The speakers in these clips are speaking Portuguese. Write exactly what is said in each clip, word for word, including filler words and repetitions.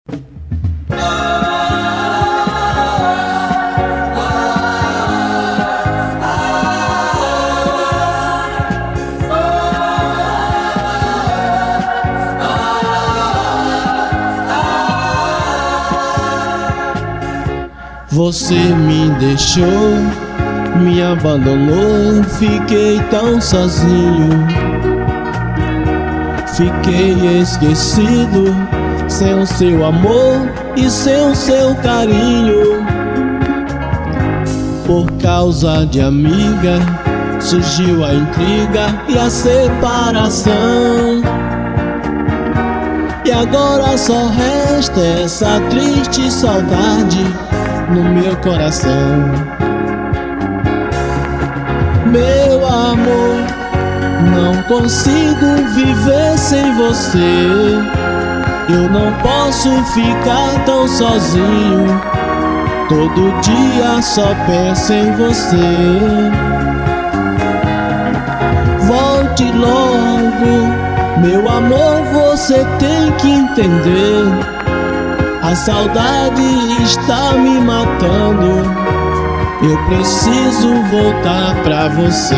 Você me deixou, me abandonou, fiquei tão sozinho. Fiquei esquecido, sem o seu amor e sem o seu carinho. Por causa de amiga, surgiu a intriga e a separação. E agora só resta essa triste saudade no meu coração. Meu amor, não consigo viver sem você. Eu não posso ficar tão sozinho. Todo dia só penso em você. Volte logo, meu amor, você tem que entender. A saudade está me matando. Eu preciso voltar pra você.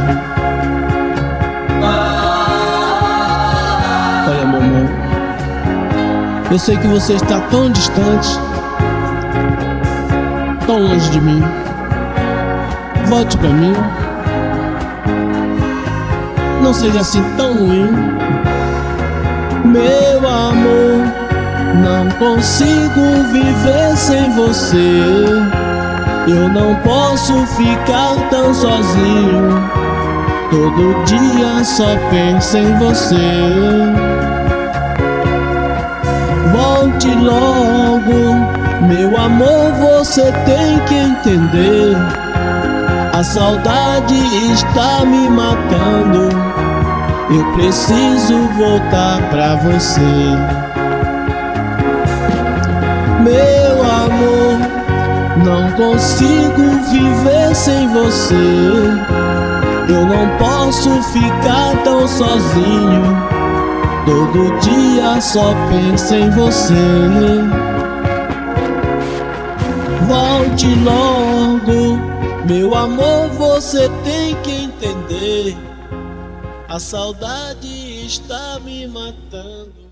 Olha, meu amor, eu sei que você está tão distante, tão longe de mim. Volte pra mim. Não seja assim tão ruim. Meu amor, não consigo viver sem você. Eu não posso ficar tão sozinho. Todo dia só penso em você. Volte logo, meu amor, você tem que entender. A saudade está me matando. Eu preciso voltar pra você. Meu amor, não consigo viver sem você. Eu não posso ficar tão sozinho. Todo dia só penso em você. Volte logo, meu amor, você tem que entender. A saudade está me matando.